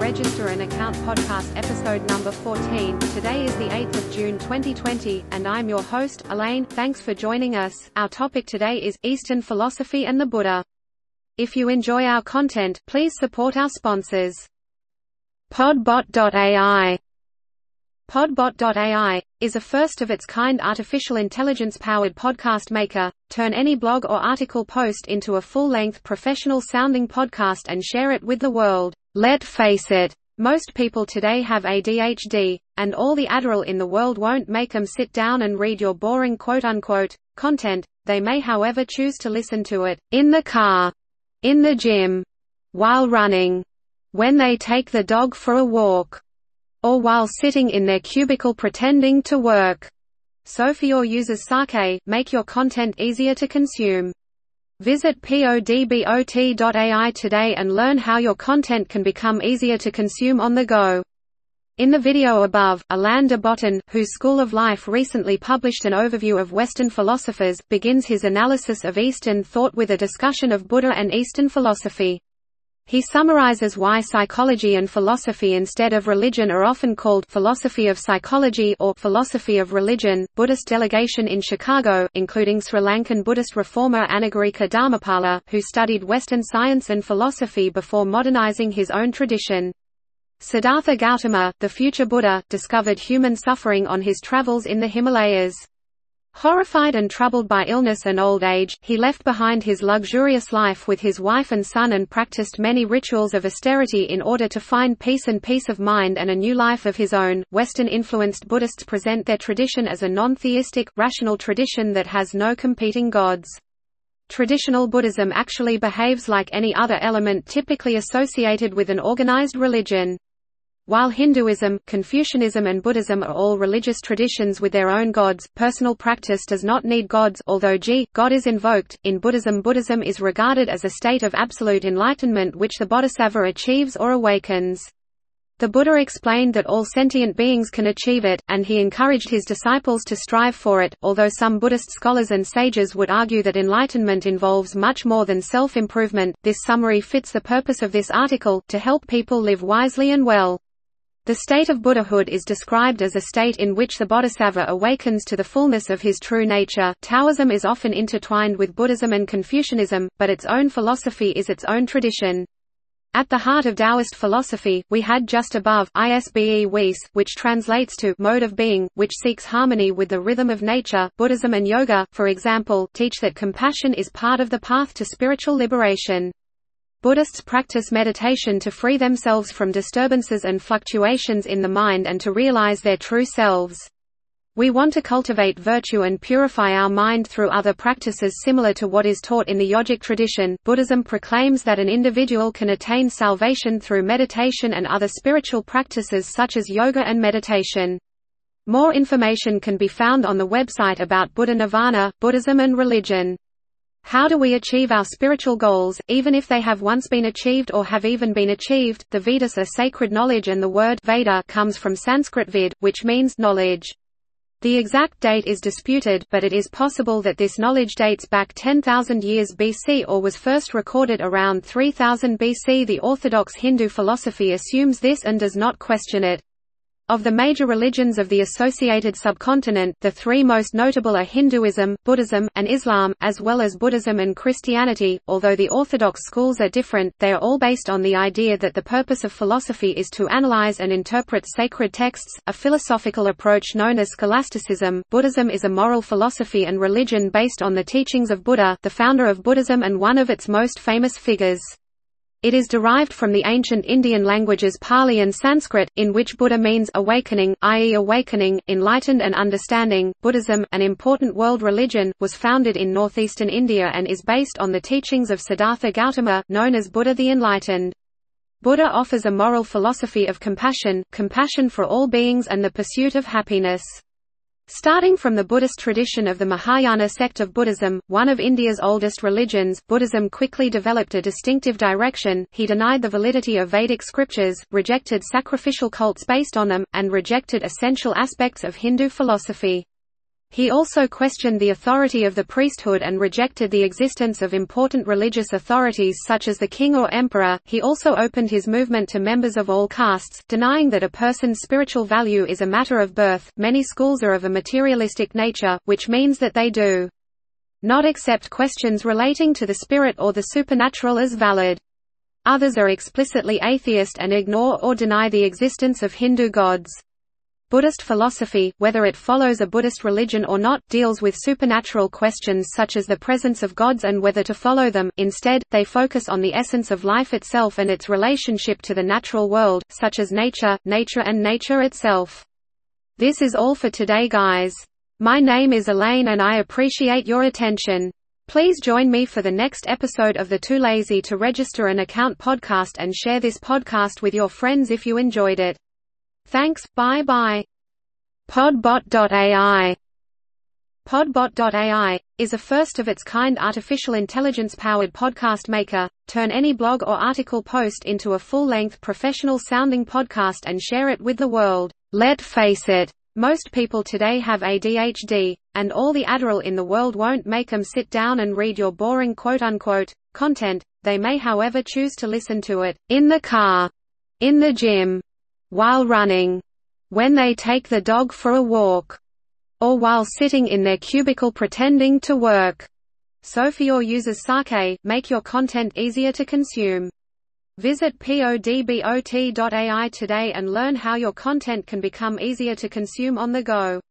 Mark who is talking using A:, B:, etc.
A: Register an Account Podcast episode number 14. Today is the 8th of June 2020, and I'm your host, Elaine. Thanks for joining us. Our topic today is Eastern philosophy and the Buddha. If you enjoy our content, please support our sponsors. Podbot.ai. Podbot.ai is a first-of-its-kind artificial intelligence-powered podcast maker. Turn any blog or article post into a full-length professional-sounding podcast and share it with the world. Let's face it, most people today have ADHD, and all the Adderall in the world won't make them sit down and read your boring quote-unquote content. They may however choose to listen to it in the car, in the gym, while running, when they take the dog for a walk, or while sitting in their cubicle pretending to work. So for your users' sake, make your content easier to consume. Visit podbot.ai today and learn how your content can become easier to consume on the go. In the video above, Alain de Botton, whose School of Life recently published an overview of Western philosophers, begins his analysis of Eastern thought with a discussion of Buddha and Eastern philosophy. He summarizes why psychology and philosophy instead of religion are often called philosophy of psychology or philosophy of religion. Buddhist delegation in Chicago, including Sri Lankan Buddhist reformer Anagarika Dharmapala, who studied Western science and philosophy before modernizing his own tradition. Siddhartha Gautama, the future Buddha, discovered human suffering on his travels in the Himalayas. Horrified and troubled by illness and old age, he left behind his luxurious life with his wife and son and practiced many rituals of austerity in order to find peace of mind and a new life of his own. Western-influenced Buddhists present their tradition as a non-theistic, rational tradition that has no competing gods. Traditional Buddhism actually behaves like any other element typically associated with an organized religion. While Hinduism, Confucianism and Buddhism are all religious traditions with their own gods, personal practice does not need gods, although God is invoked. In Buddhism, Buddhism is regarded as a state of absolute enlightenment which the bodhisattva achieves or awakens. The Buddha explained that all sentient beings can achieve it, and he encouraged his disciples to strive for it, although some Buddhist scholars and sages would argue that enlightenment involves much more than self-improvement. This summary fits the purpose of this article, to help people live wisely and well. The state of Buddhahood is described as a state in which the bodhisattva awakens to the fullness of his true nature. Taoism is often intertwined with Buddhism and Confucianism, but its own philosophy is its own tradition. At the heart of Taoist philosophy, we had just above, ISBE Weiss, which translates to mode of being, which seeks harmony with the rhythm of nature. Buddhism and yoga, for example, teach that compassion is part of the path to spiritual liberation. Buddhists practice meditation to free themselves from disturbances and fluctuations in the mind and to realize their true selves. We want to cultivate virtue and purify our mind through other practices similar to what is taught in the yogic tradition. Buddhism proclaims that an individual can attain salvation through meditation and other spiritual practices such as yoga and meditation. More information can be found on the website about Buddha Nirvana, Buddhism and religion. How do we achieve our spiritual goals, even if they have once been achieved or have even been achieved? The Vedas are sacred knowledge, and the word Veda comes from Sanskrit vid, which means knowledge. The exact date is disputed, but it is possible that this knowledge dates back 10,000 years BC or was first recorded around 3000 BC. The orthodox Hindu philosophy assumes this and does not question it. Of the major religions of the associated subcontinent, the three most notable are Hinduism, Buddhism, and Islam, as well as Buddhism and Christianity. Although the orthodox schools are different, they are all based on the idea that the purpose of philosophy is to analyze and interpret sacred texts, a philosophical approach known as scholasticism. Buddhism is a moral philosophy and religion based on the teachings of Buddha, the founder of Buddhism and one of its most famous figures. It is derived from the ancient Indian languages Pali and Sanskrit, in which Buddha means awakening, i.e. awakening, enlightened and understanding. Buddhism, an important world religion, was founded in northeastern India and is based on the teachings of Siddhartha Gautama, known as Buddha the Enlightened. Buddha offers a moral philosophy of compassion for all beings and the pursuit of happiness. Starting from the Buddhist tradition of the Mahayana sect of Buddhism, one of India's oldest religions, Buddhism quickly developed a distinctive direction. He denied the validity of Vedic scriptures, rejected sacrificial cults based on them, and rejected essential aspects of Hindu philosophy. He also questioned the authority of the priesthood and rejected the existence of important religious authorities such as the king or emperor. He also opened his movement to members of all castes, denying that a person's spiritual value is a matter of birth. Many schools are of a materialistic nature, which means that they do not accept questions relating to the spirit or the supernatural as valid. Others are explicitly atheist and ignore or deny the existence of Hindu gods. Buddhist philosophy, whether it follows a Buddhist religion or not, deals with supernatural questions such as the presence of gods and whether to follow them. Instead, they focus on the essence of life itself and its relationship to the natural world, such as nature and nature itself. This is all for today, guys. My name is Elaine and I appreciate your attention. Please join me for the next episode of the Too Lazy to Register an Account podcast and share this podcast with your friends if you enjoyed it. Thanks, bye-bye. Podbot.ai Podbot.ai is a first-of-its-kind artificial intelligence-powered podcast maker. Turn any blog or article post into a full-length professional-sounding podcast and share it with the world. Let's face it, most people today have ADHD, and all the Adderall in the world won't make them sit down and read your boring quote-unquote content. They may however choose to listen to it in the car, in the gym, while running, when they take the dog for a walk, or while sitting in their cubicle pretending to work. So for your users, Sake, make your content easier to consume. Visit podbot.ai today and learn how your content can become easier to consume on the go.